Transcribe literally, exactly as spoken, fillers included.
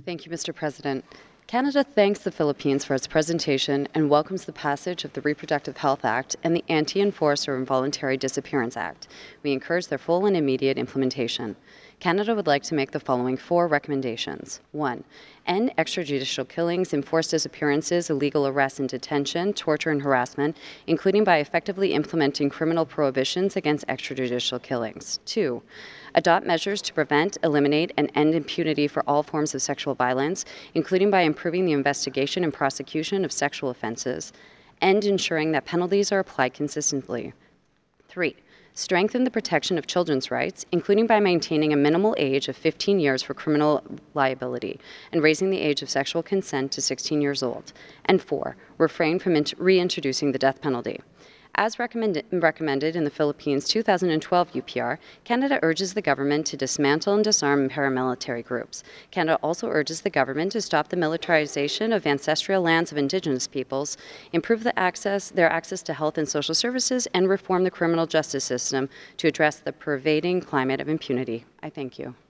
Thank you, Mister President. Canada thanks the Philippines for its presentation and welcomes the passage of the Reproductive Health Act and the Anti-Enforced or Involuntary Disappearance Act. We encourage their full and immediate implementation. Canada would like to make the following four recommendations. One, end extrajudicial killings, enforced disappearances, illegal arrests and detention, torture and harassment, including by effectively implementing criminal prohibitions against extrajudicial killings. Two, adopt measures to prevent, eliminate, and end impunity for all forms of sexual violence, including by improving the investigation and prosecution of sexual offenses, and ensuring that penalties are applied consistently. Three, strengthen the protection of children's rights, including by maintaining a minimal age of fifteen years for criminal liability and raising the age of sexual consent to sixteen years old. And four, refrain from reintroducing the death penalty. As recommended, recommended in the Philippines' two thousand twelve U P R, Canada urges the government to dismantle and disarm paramilitary groups. Canada also urges the government to stop the militarization of ancestral lands of Indigenous peoples, improve the access, their access to health and social services, and reform the criminal justice system to address the pervading climate of impunity. I thank you.